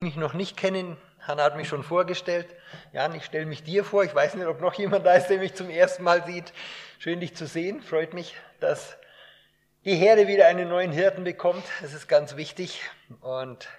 mich noch nicht kennen, Hanna hat mich schon vorgestellt. Jan, ich stelle mich dir vor. Ich weiß nicht, ob noch jemand da ist, der mich zum ersten Mal sieht. Schön, dich zu sehen. Freut mich, dass die Herde wieder einen neuen Hirten bekommt. Das ist ganz wichtig. Und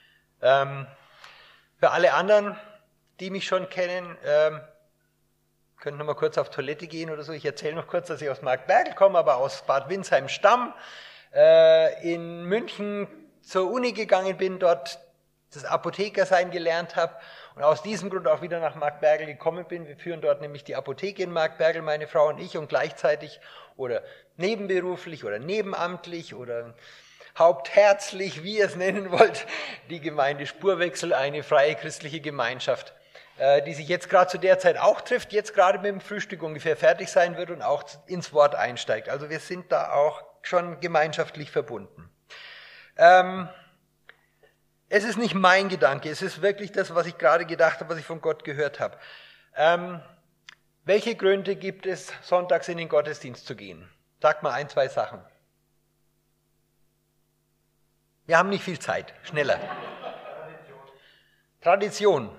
für alle anderen, die mich schon kennen, können noch mal kurz auf Toilette gehen oder so. Ich erzähle noch kurz, dass ich aus Markbergl komme, aber aus Bad Windsheim-Stamm. In München zur Uni gegangen bin, dort das Apothekersein gelernt habe und aus diesem Grund auch wieder nach Markbergl gekommen bin. Wir führen dort nämlich die Apotheke in Markbergl, meine Frau und ich, und gleichzeitig oder nebenberuflich oder nebenamtlich oder hauptherzlich, wie ihr es nennen wollt, die Gemeinde Spurwechsel, eine freie christliche Gemeinschaft, die sich jetzt gerade zu der Zeit auch trifft, jetzt gerade mit dem Frühstück ungefähr fertig sein wird und auch ins Wort einsteigt. Also wir sind da auch schon gemeinschaftlich verbunden. Es ist nicht mein Gedanke, es ist wirklich das, was ich gerade gedacht habe, was ich von Gott gehört habe. Welche Gründe gibt es, sonntags in den Gottesdienst zu gehen? Sag mal 1, 2 Sachen. Wir haben nicht viel Zeit, schneller. Tradition.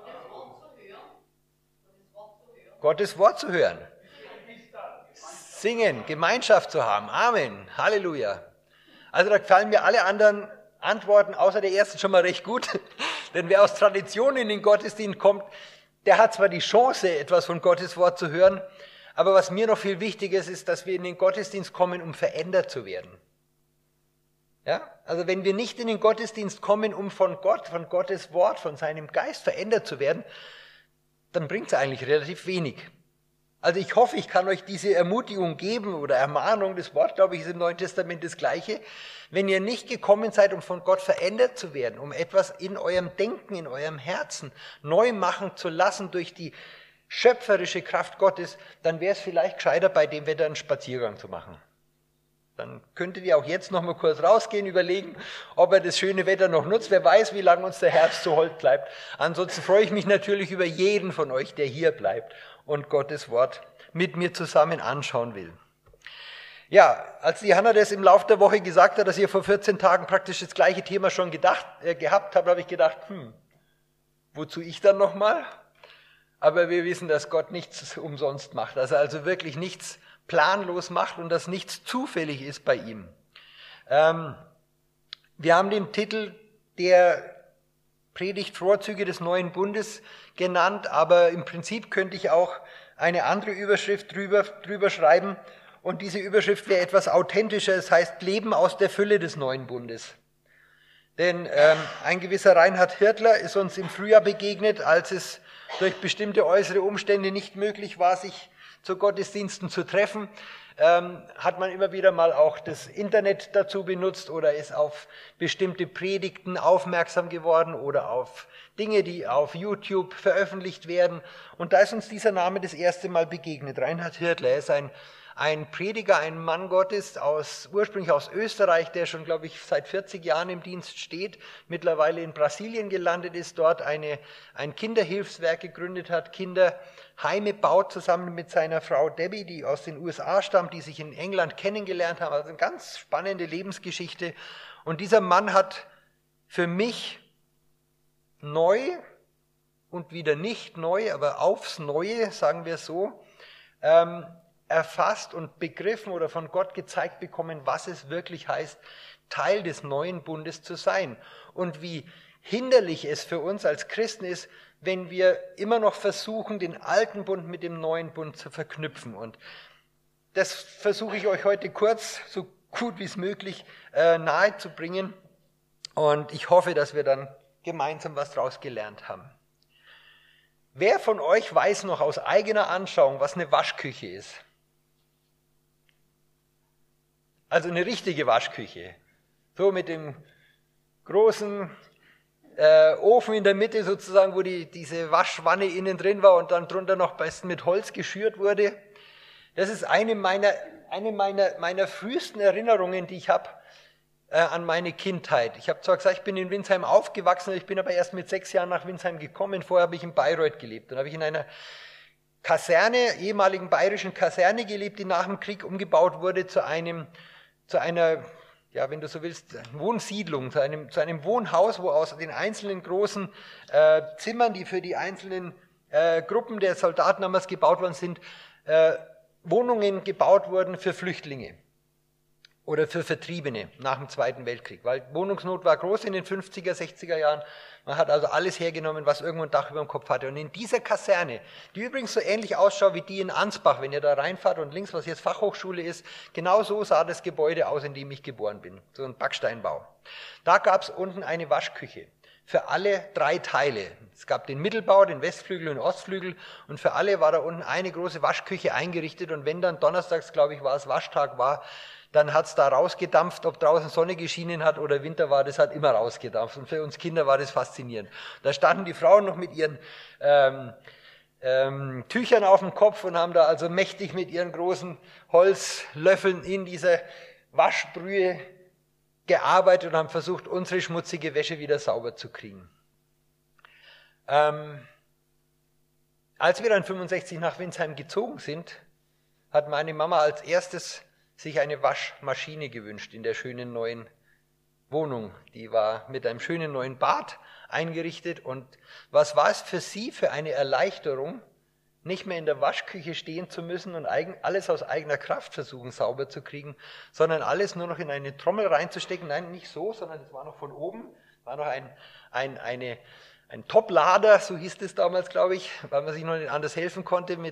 Gottes Wort zu hören. Singen, Gemeinschaft zu haben. Amen. Halleluja. Also da gefallen mir alle anderen Antworten außer der ersten schon mal recht gut. Denn wer aus Tradition in den Gottesdienst kommt, der hat zwar die Chance, etwas von Gottes Wort zu hören, aber was mir noch viel wichtiger ist, dass wir in den Gottesdienst kommen, um verändert zu werden. Ja? Also wenn wir nicht in den Gottesdienst kommen, um von Gott, von Gottes Wort, von seinem Geist verändert zu werden, dann bringt es eigentlich relativ wenig. Also ich hoffe, ich kann euch diese Ermutigung geben oder Ermahnung, das Wort, glaube ich, ist im Neuen Testament das Gleiche. Wenn ihr nicht gekommen seid, um von Gott verändert zu werden, um etwas in eurem Denken, in eurem Herzen neu machen zu lassen durch die schöpferische Kraft Gottes, dann wäre es vielleicht gescheiter, bei dem Wetter einen Spaziergang zu machen. Dann könntet ihr auch jetzt noch mal kurz rausgehen, überlegen, ob er das schöne Wetter noch nutzt. Wer weiß, wie lange uns der Herbst so hold bleibt. Ansonsten freue ich mich natürlich über jeden von euch, der hier bleibt und Gottes Wort mit mir zusammen anschauen will. Ja, als die Hanna das im Laufe der Woche gesagt hat, dass ihr vor 14 Tagen praktisch das gleiche Thema schon gehabt habt, habe ich gedacht, wozu ich dann nochmal? Aber wir wissen, dass Gott nichts umsonst macht, dass er also wirklich nichts planlos macht und dass nichts zufällig ist bei ihm. Wir haben den Titel der Predigt Vorzüge des neuen Bundes genannt, aber im Prinzip könnte ich auch eine andere Überschrift drüber schreiben und diese Überschrift wäre etwas authentischer, es heißt Leben aus der Fülle des neuen Bundes. Denn ein gewisser Reinhard Hirtler ist uns im Frühjahr begegnet, als es durch bestimmte äußere Umstände nicht möglich war, sich zu Gottesdiensten zu treffen, hat man immer wieder mal auch das Internet dazu benutzt oder ist auf bestimmte Predigten aufmerksam geworden oder auf Dinge, die auf YouTube veröffentlicht werden. Und da ist uns dieser Name das erste Mal begegnet. Reinhard Hirtler, er ist ein Prediger, ein Mann Gottes, ursprünglich aus Österreich, der schon, glaube ich, seit 40 Jahren im Dienst steht, mittlerweile in Brasilien gelandet ist, dort ein Kinderhilfswerk gegründet hat, Kinderheime baut zusammen mit seiner Frau Debbie, die aus den USA stammt, die sich in England kennengelernt haben. Also eine ganz spannende Lebensgeschichte. Und dieser Mann hat für mich neu und wieder nicht neu, aber aufs Neue, sagen wir so, erfasst und begriffen oder von Gott gezeigt bekommen, was es wirklich heißt, Teil des neuen Bundes zu sein. Und wie hinderlich es für uns als Christen ist, wenn wir immer noch versuchen, den alten Bund mit dem neuen Bund zu verknüpfen. Und das versuche ich euch heute kurz, so gut wie es möglich, nahe zu bringen. Und ich hoffe, dass wir dann gemeinsam was draus gelernt haben. Wer von euch weiß noch aus eigener Anschauung, was eine Waschküche ist? Also eine richtige Waschküche. So mit dem großen Ofen in der Mitte sozusagen, wo diese Waschwanne innen drin war und dann drunter noch besten mit Holz geschürt wurde. Das ist eine meiner frühesten Erinnerungen, die ich habe an meine Kindheit. Ich habe zwar gesagt, ich bin in Windsheim aufgewachsen, ich bin aber erst mit 6 Jahren nach Windsheim gekommen. Vorher habe ich in Bayreuth gelebt. Dann habe ich in einer Kaserne, ehemaligen bayerischen Kaserne gelebt, die nach dem Krieg umgebaut wurde zu einer ja, wenn du so willst, Wohnsiedlung, zu einem Wohnhaus, wo aus den einzelnen großen Zimmern, die für die einzelnen Gruppen der Soldaten damals gebaut worden sind, Wohnungen gebaut wurden für Flüchtlinge oder für Vertriebene nach dem Zweiten Weltkrieg, weil Wohnungsnot war groß in den 50er, 60er Jahren. Man hat also alles hergenommen, was irgendwo ein Dach über dem Kopf hatte. Und in dieser Kaserne, die übrigens so ähnlich ausschaut wie die in Ansbach, wenn ihr da reinfahrt und links, was jetzt Fachhochschule ist, genau so sah das Gebäude aus, in dem ich geboren bin. So ein Backsteinbau. Da gab es unten eine Waschküche für alle 3 Teile. Es gab den Mittelbau, den Westflügel und den Ostflügel und für alle war da unten eine große Waschküche eingerichtet und wenn dann donnerstags, glaube ich, war es Waschtag war, dann hat es da rausgedampft, ob draußen Sonne geschienen hat oder Winter war, das hat immer rausgedampft und für uns Kinder war das faszinierend. Da standen die Frauen noch mit ihren Tüchern auf dem Kopf und haben da also mächtig mit ihren großen Holzlöffeln in dieser Waschbrühe gearbeitet und haben versucht, unsere schmutzige Wäsche wieder sauber zu kriegen. Als wir dann 65 nach Winsheim gezogen sind, hat meine Mama als erstes sich eine Waschmaschine gewünscht in der schönen neuen Wohnung. Die war mit einem schönen neuen Bad eingerichtet und was war es für sie für eine Erleichterung, nicht mehr in der Waschküche stehen zu müssen und alles aus eigener Kraft versuchen sauber zu kriegen, sondern alles nur noch in eine Trommel reinzustecken. Nein, nicht so, sondern es war noch von oben, war noch ein Toplader, so hieß es damals, glaube ich, weil man sich noch nicht anders helfen konnte mit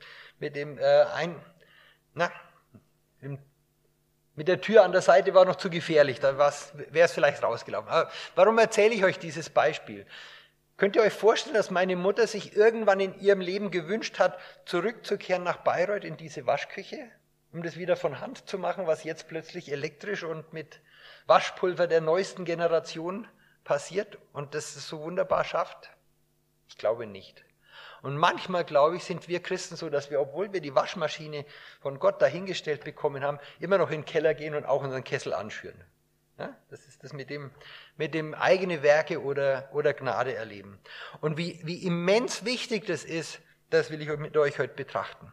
der Tür an der Seite war noch zu gefährlich, da wäre es vielleicht rausgelaufen. Aber warum erzähle ich euch dieses Beispiel? Könnt ihr euch vorstellen, dass meine Mutter sich irgendwann in ihrem Leben gewünscht hat, zurückzukehren nach Bayreuth in diese Waschküche, um das wieder von Hand zu machen, was jetzt plötzlich elektrisch und mit Waschpulver der neuesten Generation passiert und das es so wunderbar schafft? Ich glaube nicht. Und manchmal, glaube ich, sind wir Christen so, dass wir, obwohl wir die Waschmaschine von Gott dahingestellt bekommen haben, immer noch in den Keller gehen und auch unseren Kessel anschüren. Ja, das ist das mit dem eigene Werke oder Gnade erleben. Und wie immens wichtig das ist, das will ich mit euch heute betrachten.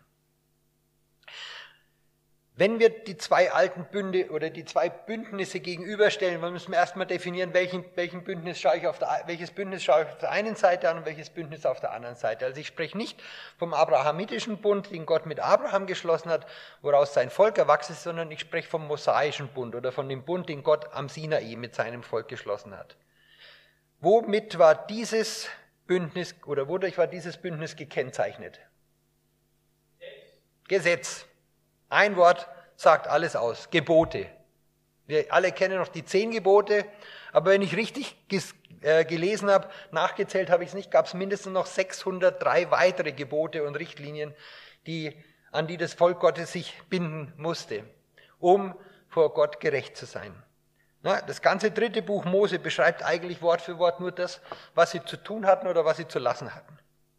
Wenn wir die 2 alten Bünde oder die 2 Bündnisse gegenüberstellen, dann müssen wir erstmal definieren, welches Bündnis schaue ich auf der einen Seite an und welches Bündnis auf der anderen Seite. Also ich spreche nicht vom abrahamitischen Bund, den Gott mit Abraham geschlossen hat, woraus sein Volk erwachsen ist, sondern ich spreche vom mosaischen Bund oder von dem Bund, den Gott am Sinai mit seinem Volk geschlossen hat. Wodurch war dieses Bündnis gekennzeichnet? Gesetz. Ein Wort sagt alles aus. Gebote. Wir alle kennen noch die 10 Gebote, aber wenn ich richtig gelesen habe, nachgezählt habe ich es nicht, gab es mindestens noch 603 weitere Gebote und Richtlinien, an die das Volk Gottes sich binden musste, um vor Gott gerecht zu sein. Das ganze 3. Buch Mose beschreibt eigentlich Wort für Wort nur das, was sie zu tun hatten oder was sie zu lassen hatten.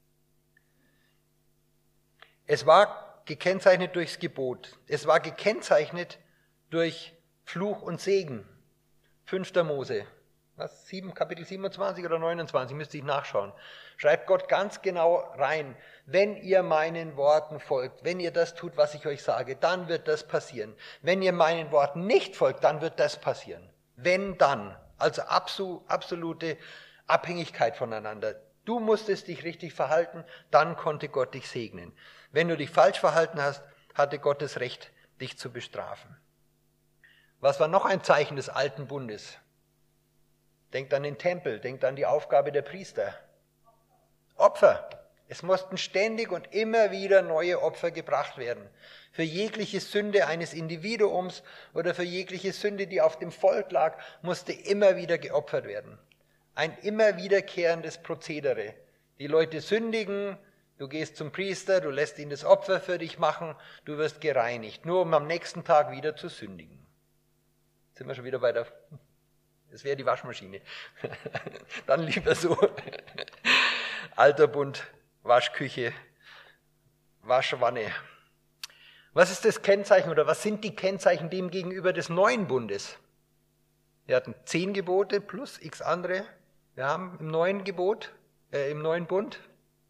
Es war gekennzeichnet durchs Gebot. Es war gekennzeichnet durch Fluch und Segen. 5. Mose. Kapitel 27 oder 29, müsste ich nachschauen. Schreibt Gott ganz genau rein, wenn ihr meinen Worten folgt, wenn ihr das tut, was ich euch sage, dann wird das passieren. Wenn ihr meinen Worten nicht folgt, dann wird das passieren. Wenn, dann. Also absolute Abhängigkeit voneinander. Du musstest dich richtig verhalten, dann konnte Gott dich segnen. Wenn du dich falsch verhalten hast, hatte Gott das Recht, dich zu bestrafen. Was war noch ein Zeichen des alten Bundes? Denkt an den Tempel, denkt an die Aufgabe der Priester. Opfer. Es mussten ständig und immer wieder neue Opfer gebracht werden. Für jegliche Sünde eines Individuums oder für jegliche Sünde, die auf dem Volk lag, musste immer wieder geopfert werden. Ein immer wiederkehrendes Prozedere. Die Leute sündigen, du gehst zum Priester, du lässt ihn das Opfer für dich machen, du wirst gereinigt, nur um am nächsten Tag wieder zu sündigen. Jetzt sind wir schon wieder bei das wäre die Waschmaschine. Dann lieber so. Alter Bund, Waschküche, Waschwanne. Was ist das Kennzeichen oder was sind die Kennzeichen dem gegenüber des neuen Bundes? Wir hatten 10 Gebote plus x andere. Wir haben im neuen Bund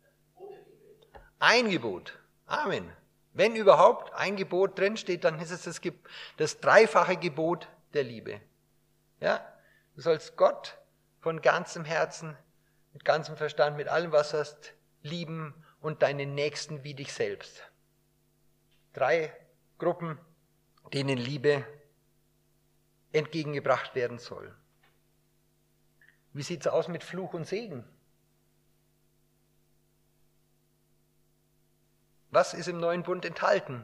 ein Gebot. Amen. Wenn überhaupt ein Gebot drin steht, dann ist es das 3-fache Gebot der Liebe. Ja? Du sollst Gott von ganzem Herzen, mit ganzem Verstand, mit allem, was du hast, lieben und deinen Nächsten wie dich selbst. 3 Gruppen, denen Liebe entgegengebracht werden soll. Wie sieht es aus mit Fluch und Segen? Was ist im neuen Bund enthalten?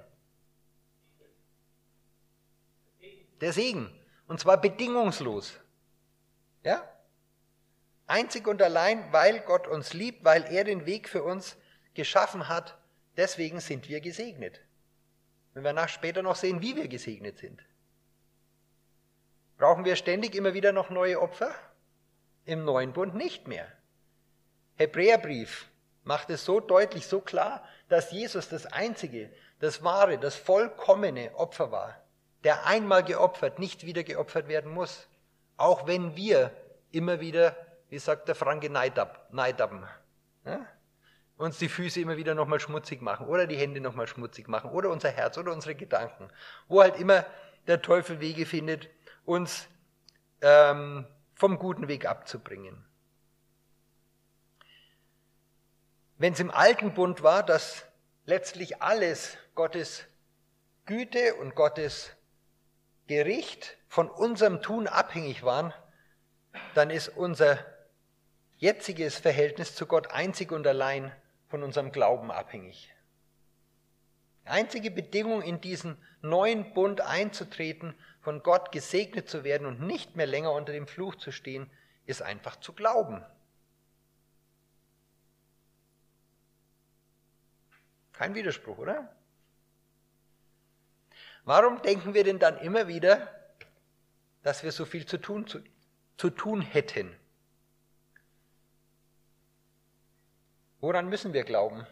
Der Segen. Und zwar bedingungslos. Ja? Einzig und allein, weil Gott uns liebt, weil er den Weg für uns geschaffen hat, deswegen sind wir gesegnet. Wenn wir später noch sehen, wie wir gesegnet sind. Brauchen wir ständig immer wieder noch neue Opfer? Im neuen Bund nicht mehr. Hebräerbrief macht es so deutlich, so klar, dass Jesus das einzige, das wahre, das vollkommene Opfer war, der einmal geopfert, nicht wieder geopfert werden muss. Auch wenn wir immer wieder, wie sagt der Franke, Neidabben, ja? Uns die Füße immer wieder nochmal schmutzig machen oder die Hände nochmal schmutzig machen oder unser Herz oder unsere Gedanken, wo halt immer der Teufel Wege findet, uns vom guten Weg abzubringen. Wenn es im alten Bund war, dass letztlich alles Gottes Güte und Gottes Gericht von unserem Tun abhängig waren, dann ist unser jetziges Verhältnis zu Gott einzig und allein von unserem Glauben abhängig. Die einzige Bedingung, in diesen neuen Bund einzutreten, von Gott gesegnet zu werden und nicht mehr länger unter dem Fluch zu stehen, ist einfach zu glauben. Kein Widerspruch, oder? Warum denken wir denn dann immer wieder, dass wir so viel zu tun hätten? Woran müssen wir glauben?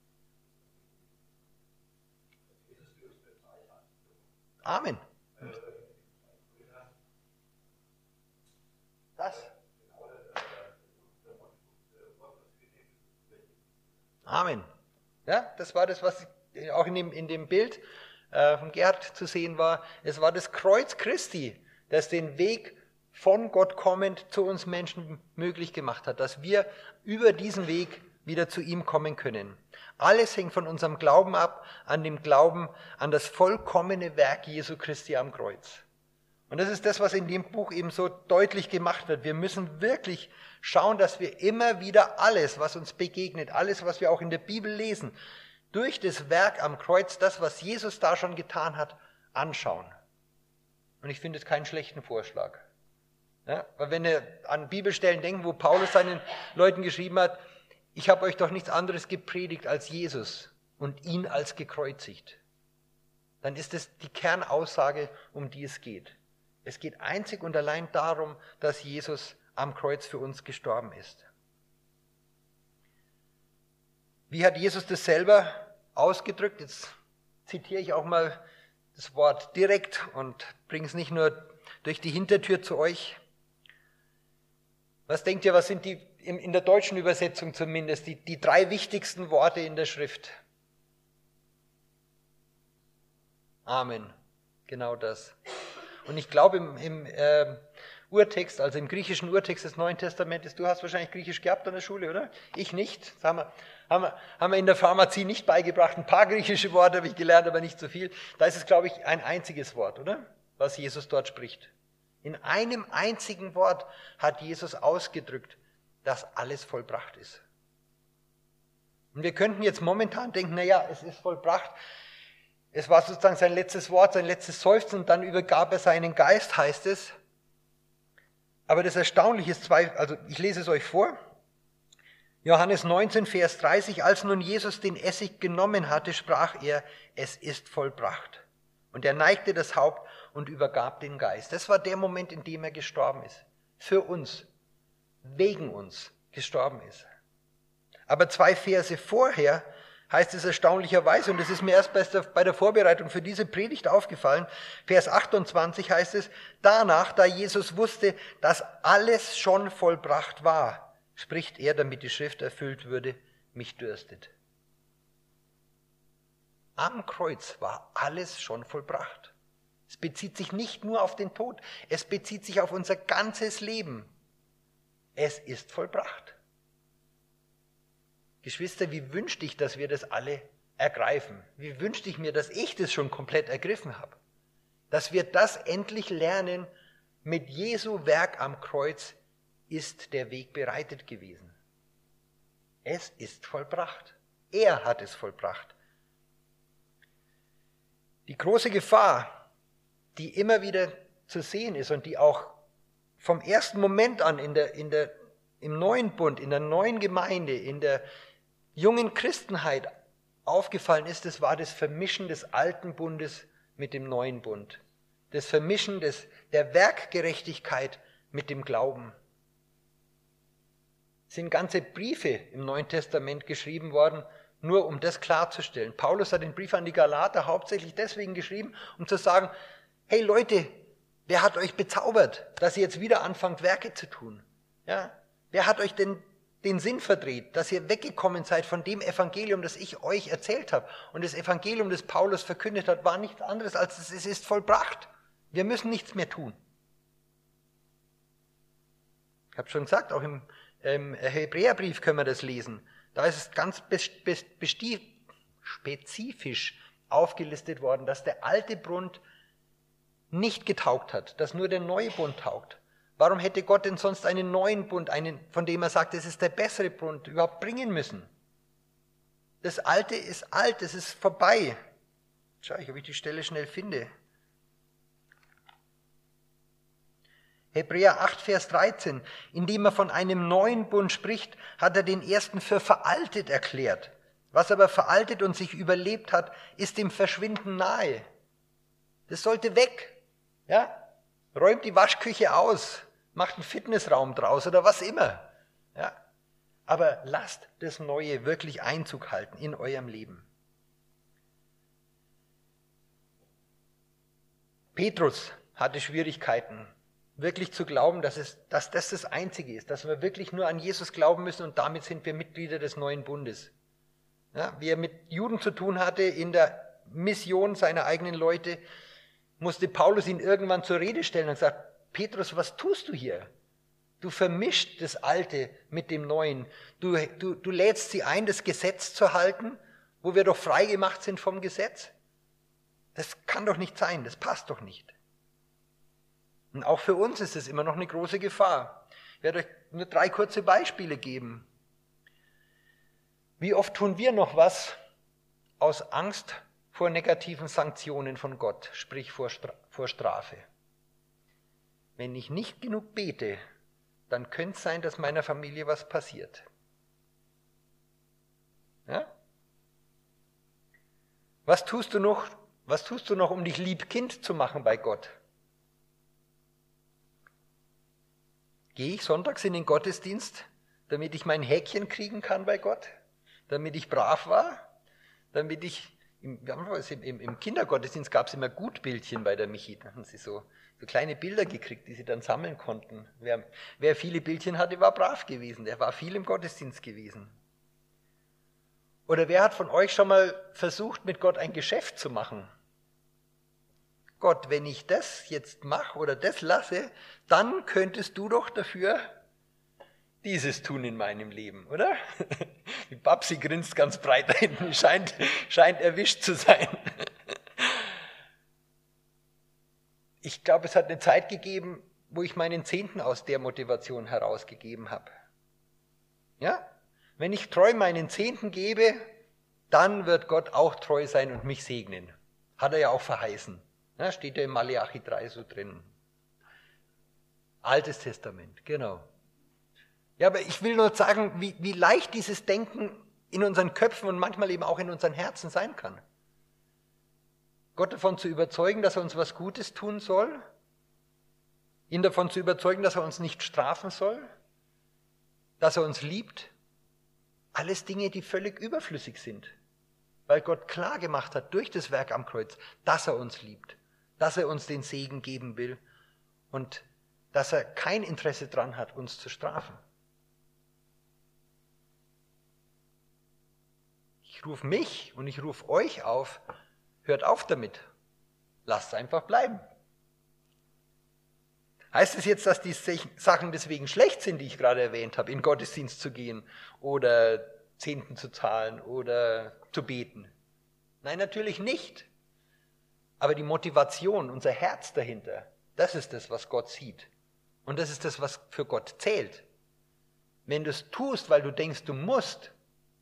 Amen. Das. Amen. Ja, das war das, was auch in dem Bild von Gerhard zu sehen war. Es war das Kreuz Christi, das den Weg von Gott kommend zu uns Menschen möglich gemacht hat, dass wir über diesen Weg wieder zu ihm kommen können. Alles hängt von unserem Glauben ab, an dem Glauben an das vollkommene Werk Jesu Christi am Kreuz. Und das ist das, was in dem Buch eben so deutlich gemacht wird. Wir müssen wirklich schauen, dass wir immer wieder alles, was uns begegnet, alles, was wir auch in der Bibel lesen, durch das Werk am Kreuz, das, was Jesus da schon getan hat, anschauen. Und ich finde es keinen schlechten Vorschlag. Ja, weil wenn wir an Bibelstellen denken, wo Paulus seinen Leuten geschrieben hat, ich habe euch doch nichts anderes gepredigt als Jesus und ihn als gekreuzigt, dann ist es die Kernaussage, um die es geht. Es geht einzig und allein darum, dass Jesus am Kreuz für uns gestorben ist. Wie hat Jesus das selber ausgedrückt? Jetzt zitiere ich auch mal das Wort direkt und bringe es nicht nur durch die Hintertür zu euch. Was denkt ihr, was sind die, in der deutschen Übersetzung zumindest, die 3 wichtigsten Worte in der Schrift? Amen. Genau das. Und ich glaube im Urtext, also im griechischen Urtext des Neuen Testamentes, du hast wahrscheinlich Griechisch gehabt an der Schule, oder? Ich nicht. Das haben wir in der Pharmazie nicht beigebracht. Ein paar griechische Worte habe ich gelernt, aber nicht so viel. Da ist es, glaube ich, ein einziges Wort, oder? Was Jesus dort spricht. In einem einzigen Wort hat Jesus ausgedrückt, dass alles vollbracht ist. Und wir könnten jetzt momentan denken, naja, es ist vollbracht. Es war sozusagen sein letztes Wort, sein letztes Seufzen und dann übergab er seinen Geist, heißt es. Aber das Erstaunliche ist, also ich lese es euch vor. Johannes 19, Vers 30, als nun Jesus den Essig genommen hatte, sprach er, es ist vollbracht. Und er neigte das Haupt und übergab den Geist. Das war der Moment, in dem er gestorben ist. Für uns, wegen uns gestorben ist. Aber 2 Verse vorher heißt es erstaunlicherweise, und das ist mir erst bei der Vorbereitung für diese Predigt aufgefallen, Vers 28 heißt es, danach, da Jesus wusste, dass alles schon vollbracht war, spricht er, damit die Schrift erfüllt würde, mich dürstet. Am Kreuz war alles schon vollbracht. Es bezieht sich nicht nur auf den Tod, es bezieht sich auf unser ganzes Leben. Es ist vollbracht. Geschwister, wie wünschte ich, dass wir das alle ergreifen? Wie wünschte ich mir, dass ich das schon komplett ergriffen habe? Dass wir das endlich lernen, mit Jesu Werk am Kreuz ist der Weg bereitet gewesen. Es ist vollbracht. Er hat es vollbracht. Die große Gefahr, die immer wieder zu sehen ist und die auch vom ersten Moment an im neuen Bund, in der neuen Gemeinde, in der jungen Christenheit aufgefallen ist, das war das Vermischen des alten Bundes mit dem neuen Bund. Das Vermischen der Werkgerechtigkeit mit dem Glauben. Es sind ganze Briefe im Neuen Testament geschrieben worden, nur um das klarzustellen. Paulus hat den Brief an die Galater hauptsächlich deswegen geschrieben, um zu sagen, hey Leute, wer hat euch bezaubert, dass ihr jetzt wieder anfangt, Werke zu tun? Ja? Wer hat euch denn den Sinn verdreht, dass ihr weggekommen seid von dem Evangelium, das ich euch erzählt habe? Und das Evangelium, das Paulus verkündet hat, war nichts anderes als es ist vollbracht. Wir müssen nichts mehr tun. Ich habe schon gesagt, auch im Hebräerbrief können wir das lesen. Da ist es ganz spezifisch aufgelistet worden, dass der alte Bund nicht getaugt hat, dass nur der neue Bund taugt. Warum hätte Gott denn sonst einen neuen Bund, von dem er sagt, es ist der bessere Bund, überhaupt bringen müssen? Das Alte ist alt, es ist vorbei. Schau ich, ob ich die Stelle schnell finde. Hebräer 8, Vers 13. Indem er von einem neuen Bund spricht, hat er den ersten für veraltet erklärt. Was aber veraltet und sich überlebt hat, ist dem Verschwinden nahe. Das sollte weg. Ja? Räumt die Waschküche aus, macht einen Fitnessraum draus oder was immer. Ja? Aber lasst das Neue wirklich Einzug halten in eurem Leben. Petrus hatte Schwierigkeiten, wirklich zu glauben, dass das das Einzige ist, dass wir wirklich nur an Jesus glauben müssen und damit sind wir Mitglieder des neuen Bundes. Ja, wie er mit Juden zu tun hatte in der Mission seiner eigenen Leute, musste Paulus ihn irgendwann zur Rede stellen und sagt, Petrus, was tust du hier? Du vermischst das Alte mit dem Neuen. Du lädst sie ein, das Gesetz zu halten, wo wir doch frei gemacht sind vom Gesetz. Das kann doch nicht sein, das passt doch nicht. Und auch für uns ist es immer noch eine große Gefahr. Ich werde euch nur 3 kurze Beispiele geben. Wie oft tun wir noch was aus Angst vor negativen Sanktionen von Gott, sprich vor Strafe? Wenn ich nicht genug bete, dann könnte es sein, dass meiner Familie was passiert. Ja? Was tust du noch, um dich Liebkind zu machen bei Gott? Gehe ich sonntags in den Gottesdienst, damit ich mein Häkchen kriegen kann bei Gott? Damit ich brav war? Damit ich, im Kindergottesdienst gab es immer Gutbildchen bei der Michi. Da haben sie so kleine Bilder gekriegt, die sie dann sammeln konnten. Wer viele Bildchen hatte, war brav gewesen. Der war viel im Gottesdienst gewesen. Oder wer hat von euch schon mal versucht, mit Gott ein Geschäft zu machen? Gott, wenn ich das jetzt mache oder das lasse, dann könntest du doch dafür dieses tun in meinem Leben, oder? Die Babsi grinst ganz breit da hinten, scheint erwischt zu sein. Ich glaube, es hat eine Zeit gegeben, wo ich meinen Zehnten aus der Motivation herausgegeben habe. Ja? Wenn ich treu meinen Zehnten gebe, dann wird Gott auch treu sein und mich segnen. Hat er ja auch verheißen. Ja, steht ja in Maleachi 3 so drin. Altes Testament, genau. Ja, aber ich will nur sagen, wie leicht dieses Denken in unseren Köpfen und manchmal eben auch in unseren Herzen sein kann. Gott davon zu überzeugen, dass er uns was Gutes tun soll, ihn davon zu überzeugen, dass er uns nicht strafen soll, dass er uns liebt. Alles Dinge, die völlig überflüssig sind, weil Gott klar gemacht hat durch das Werk am Kreuz, dass er uns liebt, dass er uns den Segen geben will und dass er kein Interesse daran hat, uns zu strafen. Ich rufe mich und ich rufe euch auf, hört auf damit. lasst es einfach bleiben. Heißt es jetzt, dass die Sachen deswegen schlecht sind, die ich gerade erwähnt habe, in den Gottesdienst zu gehen oder Zehnten zu zahlen oder zu beten? Nein, natürlich nicht. Aber die Motivation, unser Herz dahinter, das ist das, was Gott sieht. Und das ist das, was für Gott zählt. Wenn du es tust, weil du denkst, du musst,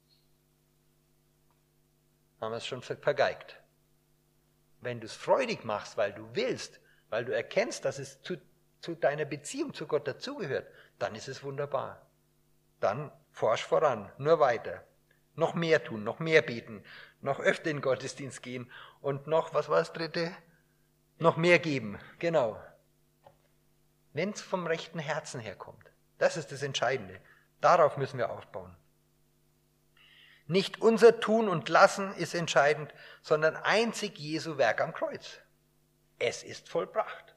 haben wir es schon vergeigt. Wenn du es freudig machst, weil du willst, weil du erkennst, dass es zu deiner Beziehung zu Gott dazugehört, dann ist es wunderbar. Dann forsch voran, nur weiter. Noch mehr tun, noch mehr beten, noch öfter in den Gottesdienst gehen und noch, was war das dritte? Noch mehr geben, genau. Wenn es vom rechten Herzen herkommt. Das ist das Entscheidende. Darauf müssen wir aufbauen. Nicht unser Tun und Lassen ist entscheidend, sondern einzig Jesu Werk am Kreuz. Es ist vollbracht.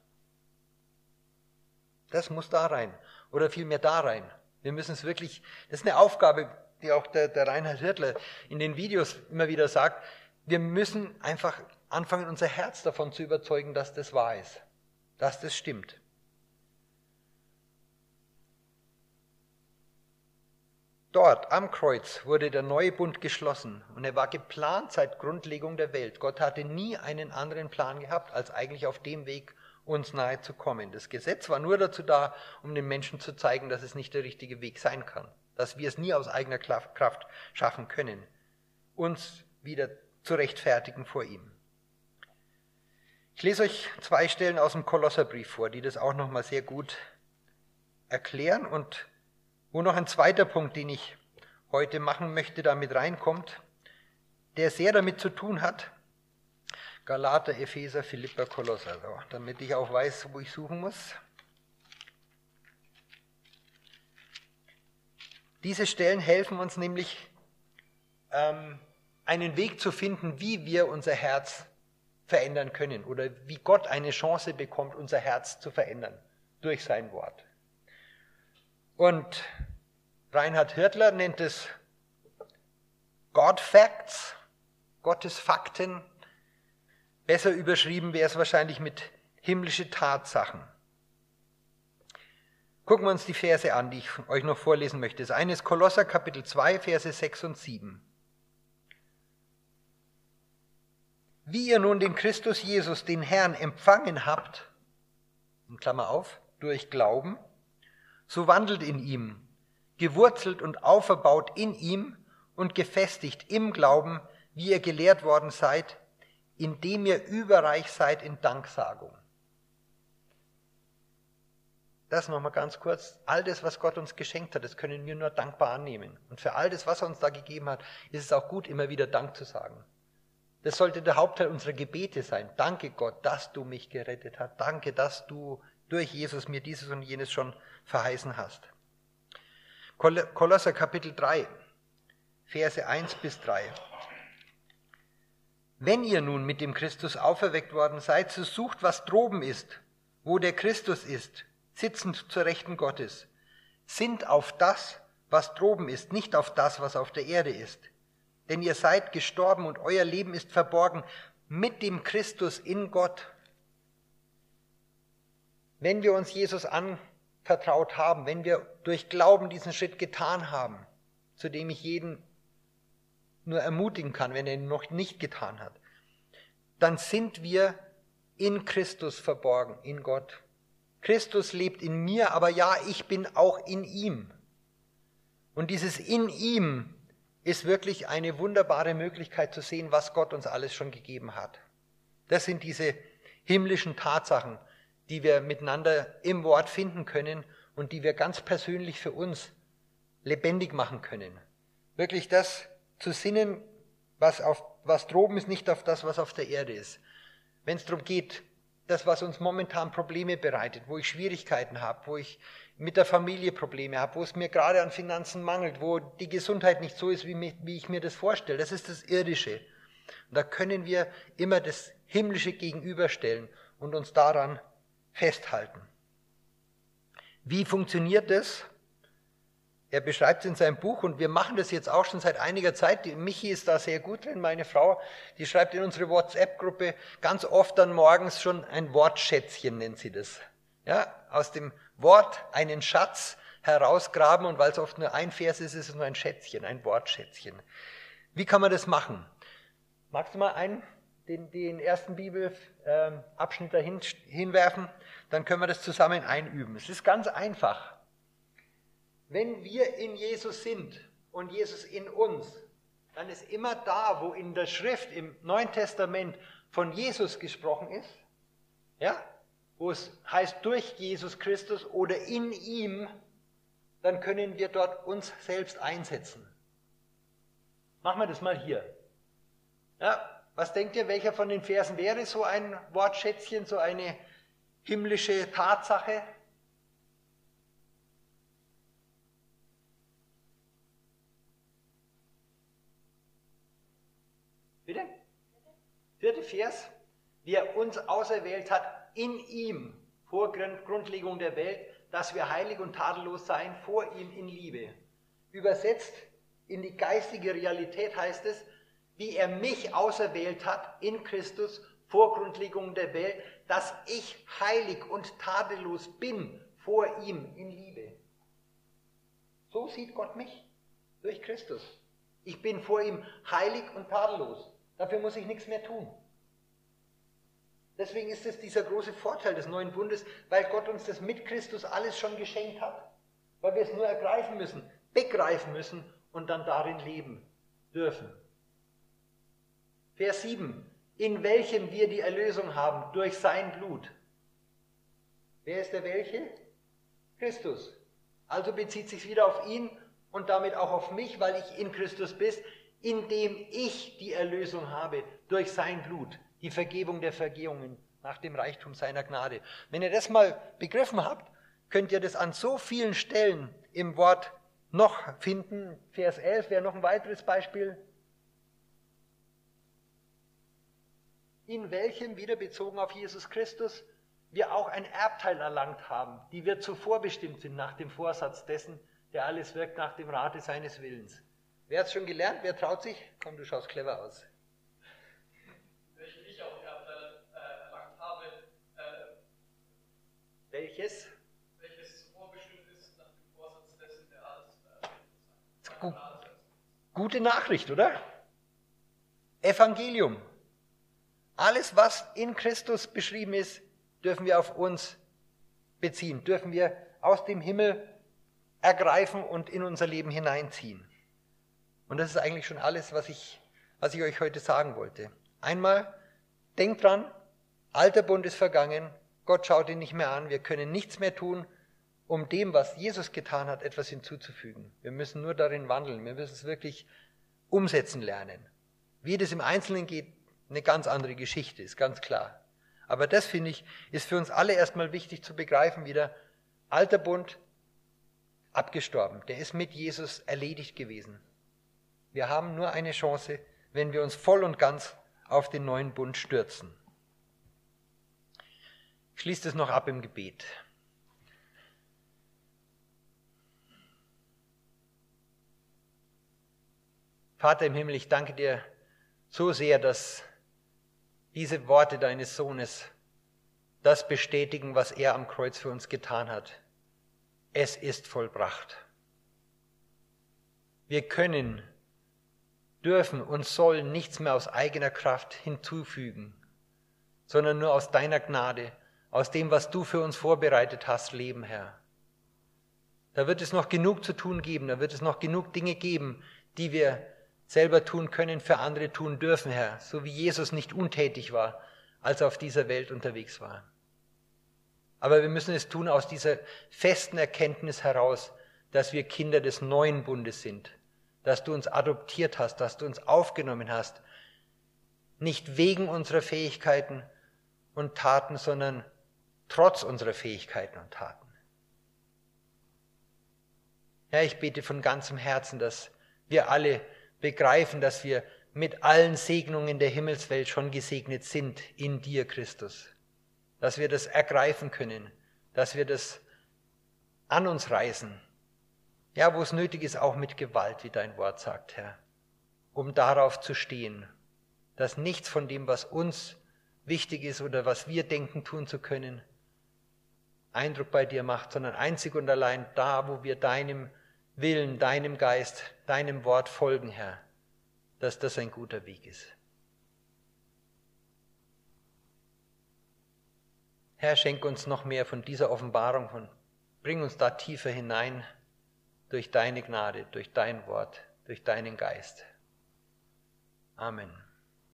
Das muss da rein. Oder vielmehr da rein. Wir müssen es wirklich, das ist eine Aufgabe, die auch der Reinhard Hirtler in den Videos immer wieder sagt. Wir müssen einfach anfangen, unser Herz davon zu überzeugen, dass das wahr ist. Dass das stimmt. Dort am Kreuz wurde der neue Bund geschlossen und er war geplant seit Grundlegung der Welt. Gott hatte nie einen anderen Plan gehabt, als eigentlich auf dem Weg uns nahe zu kommen. Das Gesetz war nur dazu da, um den Menschen zu zeigen, dass es nicht der richtige Weg sein kann, dass wir es nie aus eigener Kraft schaffen können, uns wieder zu rechtfertigen vor ihm. Ich lese euch 2 Stellen aus dem Kolosserbrief vor, die das auch nochmal sehr gut erklären und wo noch ein zweiter Punkt, den ich heute machen möchte, da mit reinkommt, der sehr damit zu tun hat. Galater, Epheser, Philipper, Kolosser, so, damit ich auch weiß, wo ich suchen muss. Diese Stellen helfen uns nämlich, einen Weg zu finden, wie wir unser Herz verändern können oder wie Gott eine Chance bekommt, unser Herz zu verändern durch sein Wort. Und Reinhard Hirtler nennt es God Facts, Gottes Fakten. Besser überschrieben wäre es wahrscheinlich mit himmlische Tatsachen. Gucken wir uns die Verse an, die ich euch noch vorlesen möchte. Das eine ist Kolosser Kapitel 2, Verse 6 und 7. Wie ihr nun den Christus Jesus, den Herrn, empfangen habt, in Klammer auf, durch Glauben, so wandelt in ihm, gewurzelt und auferbaut in ihm und gefestigt im Glauben, wie ihr gelehrt worden seid, indem ihr überreich seid in Danksagung. Das nochmal ganz kurz. All das, was Gott uns geschenkt hat, das können wir nur dankbar annehmen. Und für all das, was er uns da gegeben hat, ist es auch gut, immer wieder Dank zu sagen. Das sollte der Hauptteil unserer Gebete sein. Danke Gott, dass du mich gerettet hast. Danke, dass du durch Jesus mir dieses und jenes schon verheißen hast. Kolosser Kapitel 3, Verse 1 bis 3. Wenn ihr nun mit dem Christus auferweckt worden seid, so sucht, was droben ist, wo der Christus ist, sitzend zur Rechten Gottes. Sinnt auf das, was droben ist, nicht auf das, was auf der Erde ist. Denn ihr seid gestorben und euer Leben ist verborgen mit dem Christus in Gott. Wenn wir uns Jesus anvertraut haben, wenn wir durch Glauben diesen Schritt getan haben, zu dem ich jeden nur ermutigen kann, wenn er ihn noch nicht getan hat, dann sind wir in Christus verborgen, in Gott. Christus lebt in mir, aber ja, ich bin auch in ihm. Und dieses in ihm ist wirklich eine wunderbare Möglichkeit zu sehen, was Gott uns alles schon gegeben hat. Das sind diese himmlischen Tatsachen, die wir miteinander im Wort finden können und die wir ganz persönlich für uns lebendig machen können. Wirklich das zu sinnen, was droben ist, nicht auf das, was auf der Erde ist. Wenn es darum geht, das, was uns momentan Probleme bereitet, wo ich Schwierigkeiten habe, wo ich mit der Familie Probleme habe, wo es mir gerade an Finanzen mangelt, wo die Gesundheit nicht so ist, wie ich mir das vorstelle, das ist das Irdische. Und da können wir immer das Himmlische gegenüberstellen und uns daran festhalten. Wie funktioniert das? Er beschreibt es in seinem Buch und wir machen das jetzt auch schon seit einiger Zeit. Michi ist da sehr gut drin, meine Frau, die schreibt in unsere WhatsApp-Gruppe ganz oft dann morgens schon ein Wortschätzchen, nennt sie das. Ja, aus dem Wort einen Schatz herausgraben und weil es oft nur ein Vers ist, ist es nur ein Schätzchen, ein Wortschätzchen. Wie kann man das machen? Magst du mal den ersten Bibelabschnitt dahin hinwerfen? Dann können wir das zusammen einüben. Es ist ganz einfach. Wenn wir in Jesus sind und Jesus in uns, dann ist immer da, wo in der Schrift im Neuen Testament von Jesus gesprochen ist, ja, wo es heißt durch Jesus Christus oder in ihm, dann können wir dort uns selbst einsetzen. Machen wir das mal hier. Ja, was denkt ihr, welcher von den Versen wäre so ein Wortschätzchen, so eine himmlische Tatsache? Bitte? 4. Vers. Wie er uns auserwählt hat, in ihm, vor Grundlegung der Welt, dass wir heilig und tadellos seien, vor ihm in Liebe. Übersetzt in die geistige Realität heißt es, wie er mich auserwählt hat, in Christus, vor Grundlegung der Welt, dass ich heilig und tadellos bin, vor ihm in Liebe. So sieht Gott mich, durch Christus. Ich bin vor ihm heilig und tadellos. Dafür muss ich nichts mehr tun. Deswegen ist es dieser große Vorteil des neuen Bundes, weil Gott uns das mit Christus alles schon geschenkt hat. Weil wir es nur ergreifen müssen, begreifen müssen und dann darin leben dürfen. Vers 7. In welchem wir die Erlösung haben, durch sein Blut. Wer ist der welche? Christus. Also bezieht sich wieder auf ihn und damit auch auf mich, weil ich in Christus bin, indem ich die Erlösung habe durch sein Blut, die Vergebung der Vergehungen nach dem Reichtum seiner Gnade. Wenn ihr das mal begriffen habt, könnt ihr das an so vielen Stellen im Wort noch finden. Vers 11 wäre noch ein weiteres Beispiel. In welchem, wieder bezogen auf Jesus Christus, wir auch ein Erbteil erlangt haben, die wir zuvor bestimmt sind nach dem Vorsatz dessen, der alles wirkt nach dem Rate seines Willens. Wer hat es schon gelernt? Wer traut sich? Komm, du schaust clever aus. Welchen ich auch erlangt habe. Welches? Welches zuvor bestimmt ist nach dem Vorsatz dessen, der alles Gute Nachricht, oder? Evangelium. Alles, was in Christus beschrieben ist, dürfen wir auf uns beziehen, dürfen wir aus dem Himmel ergreifen und in unser Leben hineinziehen. Und das ist eigentlich schon alles, was ich euch heute sagen wollte. Einmal, denkt dran, alter Bund ist vergangen, Gott schaut ihn nicht mehr an, wir können nichts mehr tun, um dem, was Jesus getan hat, etwas hinzuzufügen. Wir müssen nur darin wandeln, wir müssen es wirklich umsetzen lernen. Wie das im Einzelnen geht, eine ganz andere Geschichte, ist ganz klar. Aber das, finde ich, ist für uns alle erstmal wichtig zu begreifen wieder, alter Bund, abgestorben, der ist mit Jesus erledigt gewesen. Wir haben nur eine Chance, wenn wir uns voll und ganz auf den neuen Bund stürzen. Ich schließe das noch ab im Gebet. Vater im Himmel, ich danke dir so sehr, dass diese Worte deines Sohnes das bestätigen, was er am Kreuz für uns getan hat. Es ist vollbracht. Wir können, dürfen und sollen nichts mehr aus eigener Kraft hinzufügen, sondern nur aus deiner Gnade, aus dem, was du für uns vorbereitet hast, leben, Herr. Da wird es noch genug zu tun geben, da wird es noch genug Dinge geben, die wir selber tun können, für andere tun dürfen, Herr, so wie Jesus nicht untätig war, als er auf dieser Welt unterwegs war. Aber wir müssen es tun aus dieser festen Erkenntnis heraus, dass wir Kinder des neuen Bundes sind, dass du uns adoptiert hast, dass du uns aufgenommen hast, nicht wegen unserer Fähigkeiten und Taten, sondern trotz unserer Fähigkeiten und Taten. Herr, ich bete von ganzem Herzen, dass wir alle begreifen, dass wir mit allen Segnungen der Himmelswelt schon gesegnet sind in dir, Christus. Dass wir das ergreifen können, dass wir das an uns reißen Ja, wo es nötig ist, auch mit Gewalt, wie dein Wort sagt, Herr, um darauf zu stehen, dass nichts von dem, was uns wichtig ist oder was wir denken, tun zu können, Eindruck bei dir macht, sondern einzig und allein da, wo wir deinem Willen, deinem Geist, deinem Wort folgen, Herr, dass das ein guter Weg ist. Herr, schenk uns noch mehr von dieser Offenbarung, bring uns da tiefer hinein durch deine Gnade, durch dein Wort, durch deinen Geist. Amen.